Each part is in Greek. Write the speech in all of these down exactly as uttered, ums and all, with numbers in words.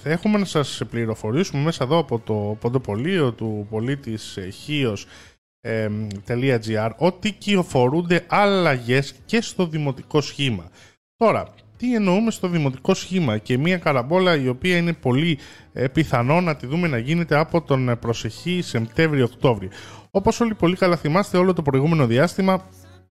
έχουμε να σας πληροφορήσουμε μέσα εδώ από το ποντοπολείο του πολίτης χίος τελεία τζι άρ ότι κυοφορούνται αλλαγές και στο δημοτικό σχήμα. Τώρα, τι εννοούμε στο δημοτικό σχήμα? Και μια καραμπόλα η οποία είναι πολύ ε, πιθανό να τη δούμε να γίνεται από τον προσεχή Σεπτέμβριο-Οκτώβριο. Όπως όλοι πολύ καλά θυμάστε, όλο το προηγούμενο διάστημα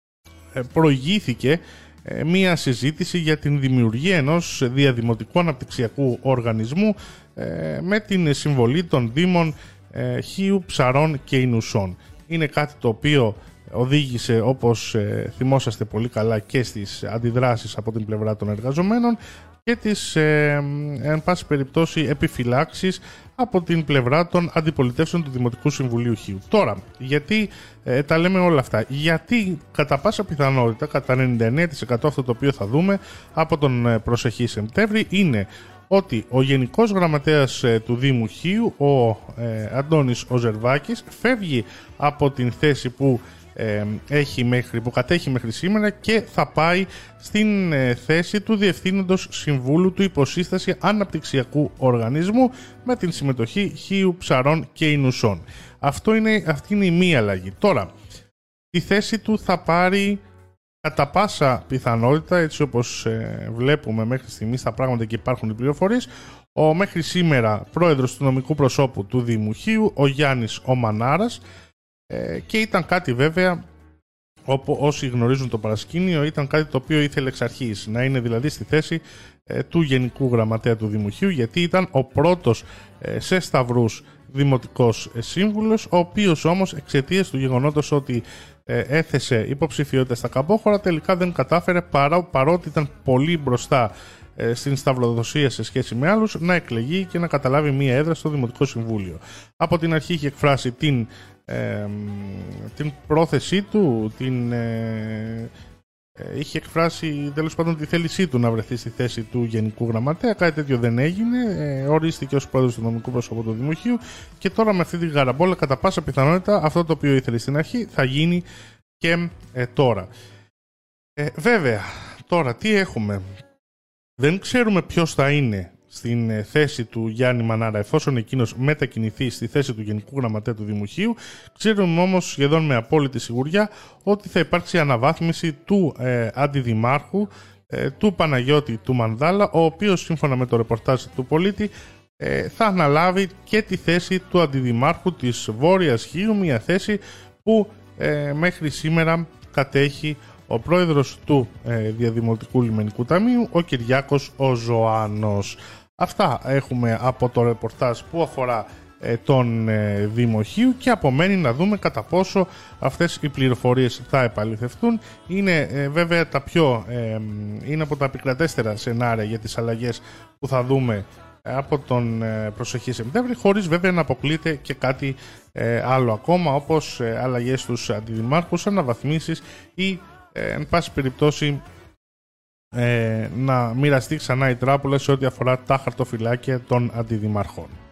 ε, προηγήθηκε ε, μια συζήτηση για την δημιουργία ενός διαδημοτικού αναπτυξιακού οργανισμού ε, με την συμβολή των Δήμων ε, Χίου, Ψαρών και Ινουσών. Είναι κάτι το οποίο οδήγησε, όπως ε, θυμόσαστε πολύ καλά, και στις αντιδράσεις από την πλευρά των εργαζομένων και τις, ε, εν πάση περιπτώσει, επιφυλάξεις από την πλευρά των αντιπολιτεύσεων του Δημοτικού Συμβουλίου Χίου. Τώρα, γιατί ε, τα λέμε όλα αυτά? Γιατί κατά πάσα πιθανότητα, κατά ενενήντα εννέα τοις εκατό αυτό το οποίο θα δούμε από τον προσεχή Σεπτέμβρη είναι ότι ο Γενικός Γραμματέας ε, του Δήμου Χίου, ο ε, Αντώνης ο Ζερβάκης, φεύγει από την θέση που Ε, έχει μέχρι, που κατέχει μέχρι σήμερα και θα πάει στην ε, θέση του Διευθύνοντος Συμβούλου του Υποσύσταση Αναπτυξιακού Οργανισμού με την συμμετοχή Χίου, Ψαρών και Ινουσών. Αυτό είναι, αυτή είναι η μία αλλαγή. Τώρα, τη θέση του θα πάρει κατά πάσα πιθανότητα, έτσι όπως ε, βλέπουμε μέχρι στιγμής τα πράγματα και υπάρχουν οι πληροφορίες, ο μέχρι σήμερα πρόεδρος του νομικού προσώπου του Δήμου Χίου, ο Γιάννης ο Μανάρας. Ε, και ήταν κάτι βέβαια, όπου όσοι γνωρίζουν το παρασκήνιο, ήταν κάτι το οποίο ήθελε εξ αρχής, να είναι δηλαδή στη θέση ε, του Γενικού Γραμματέα του Δήμου Χίου, γιατί ήταν ο πρώτος ε, σε σταυρούς δημοτικός ε, σύμβουλος, ο οποίος όμως εξαιτίας του γεγονότος ότι ε, έθεσε υποψηφιότητα στα Καμπόχωρα, τελικά δεν κατάφερε, παρά, παρότι ήταν πολύ μπροστά ε, στην σταυροδοσία σε σχέση με άλλους, να εκλεγεί και να καταλάβει μία έδρα στο Δημοτικό Συμβούλιο. Από την αρχή είχε εκφράσει την Ε, την πρόθεσή του, την, ε, ε, είχε εκφράσει τέλος πάντων τη θέλησή του να βρεθεί στη θέση του Γενικού Γραμματέα. Κάτι τέτοιο δεν έγινε, ε, ορίστηκε ως πρόεδρος του νομικού προσώπου του Δημοτικού και τώρα με αυτή την γαραμπόλα κατά πάσα πιθανότητα αυτό το οποίο ήθελε στην αρχή θα γίνει και ε, τώρα. Ε, βέβαια, τώρα τι έχουμε? Δεν ξέρουμε ποιος θα είναι στην θέση του Γιάννη Μανάρα εφόσον εκείνος μετακινηθεί στη θέση του Γενικού Γραμματέα του Δήμου Χίου. Ξέρουμε όμως σχεδόν με απόλυτη σιγουριά ότι θα υπάρξει αναβάθμιση του ε, αντιδημάρχου ε, του Παναγιώτη του Μανδάλα, ο οποίος σύμφωνα με το ρεπορτάζ του Πολίτη ε, θα αναλάβει και τη θέση του αντιδημάρχου της Βόρειας Χίου, μια θέση που ε, μέχρι σήμερα κατέχει ο πρόεδρος του ε, Διαδημοτικού Λιμενικού Ταμείου, ο Κυριάκος ο Ζωάνος. Αυτά έχουμε από το ρεπορτάζ που αφορά ε, τον ε, Δήμο Χίου και απομένει να δούμε κατά πόσο αυτές οι πληροφορίες θα επαληθευτούν. Είναι ε, βέβαια τα πιο, ε, είναι από τα επικρατέστερα σενάρια για τις αλλαγές που θα δούμε από τον ε, προσεχή Σεπτέμβρη, χωρίς βέβαια να αποκλείται και κάτι ε, άλλο ακόμα, όπως ε, αλλαγές στους αντιδημάρχους, αναβαθμίσεις ή ε, εν πάση περιπτώσει ε, να μοιραστεί ξανά η τράπουλα σε ό,τι αφορά τα χαρτοφυλάκια των αντιδημαρχών.